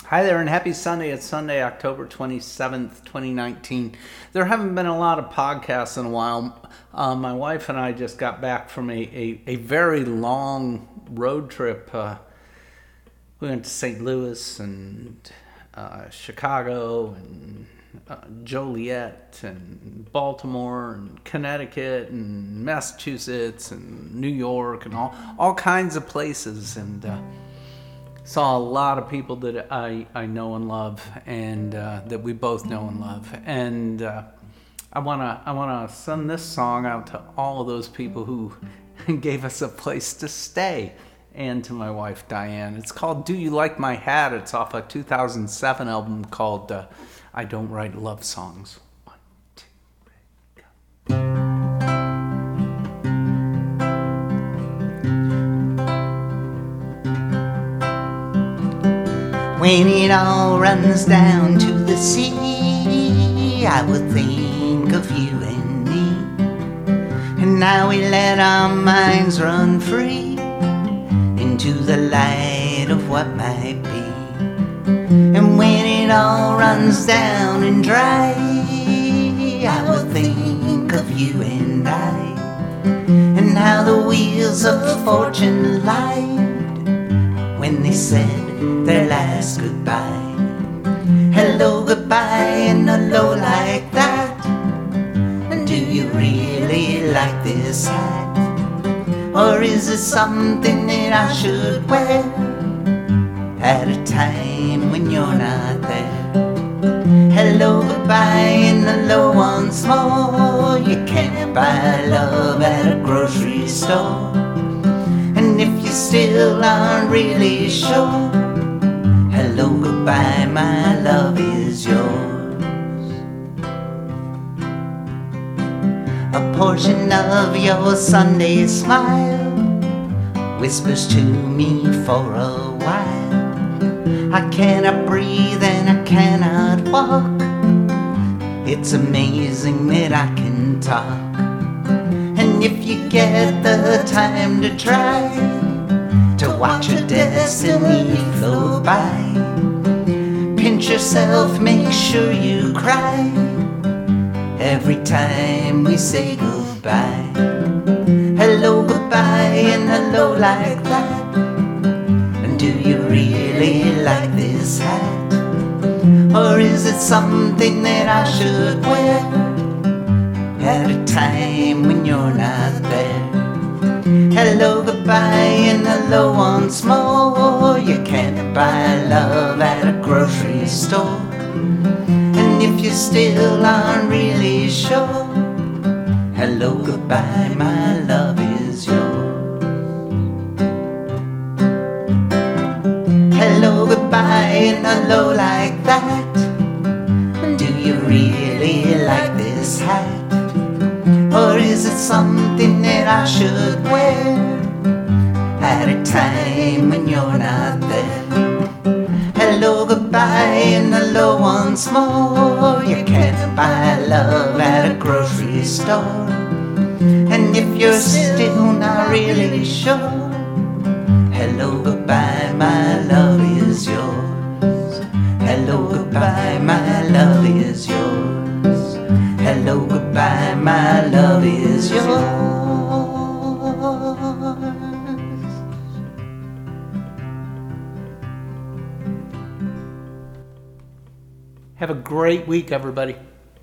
Hi there and happy Sunday. It's Sunday, October 27th, 2019. There haven't been a lot of podcasts in a while. My wife and I just got back from a very long road trip. We went to St. Louis and Chicago and Joliet and Baltimore and Connecticut and Massachusetts and New York and all kinds of places, and saw a lot of people that I know and love, and that we both know and love. And I wanna send this song out to all of those people who gave us a place to stay, and to my wife Diane. It's called "Do You Like My Hat?" It's off a 2007 album called "I Don't Write Love Songs." 1, 2, 3, go. When it all runs down to the sea, I would think of you and me. And now we let our minds run free into the light of what might be. And when it all runs down and dry, I will think of you and I, and how the wheels of fortune lied when they said their last goodbye. Hello, goodbye, and hello like that. And do you really like this hat? Or is it something that I should wear at a time when you're not there? Hello, goodbye, and hello once more. You can't buy love at a grocery store. And if you still aren't really sure, hello, goodbye, my love is yours. A portion of your Sunday smile whispers to me for a while. I cannot breathe and I cannot walk. It's amazing that I can talk. And if you get the time to try to watch your destiny flow by, pinch yourself, make sure you cry every time we say goodbye. Hello, goodbye, and hello like that. And do you really like this hat? Or is it something that I should wear at a time when you're not there? Hello, goodbye, and hello once more. You can't buy love at a grocery store. And if you still aren't really sure, hello, goodbye, my love is yours. Hello, goodbye, and hello like that. Do you really like this hat? Or is it something that I should wear at a time when you're not there? Hello, goodbye, and hello once more. You can't buy love at a grocery store. And if you're still not really sure, hello, goodbye, my love is yours. Hello, goodbye, my love is yours. Hello, goodbye, my love is yours. Have a great week, everybody.